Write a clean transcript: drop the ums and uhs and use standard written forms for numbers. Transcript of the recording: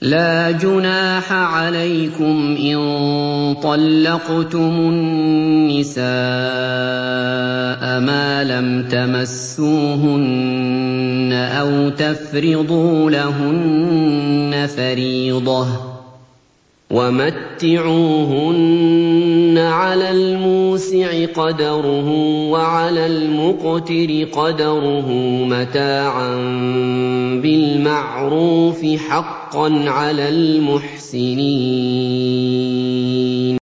لَّا جُنَاحَ عَلَيْكُمْ إِن طَلَّقْتُمُ النِّسَاءَ مَا لَمْ تَمَسُّوهُنَّ أَوْ تَفْرِضُوا لَهُنَّ فَرِيضَةً ۚ وَمَتِّعُوهُنَّ عَلَى الْمُوسِعِ قَدَرُهُ وَعَلَى الْمُقْتِرِ قَدَرُهُ مَتَاعًا بِالْمَعْرُوفِ ۖ حَقًّا عَلَى الْمُحْسِنِينَ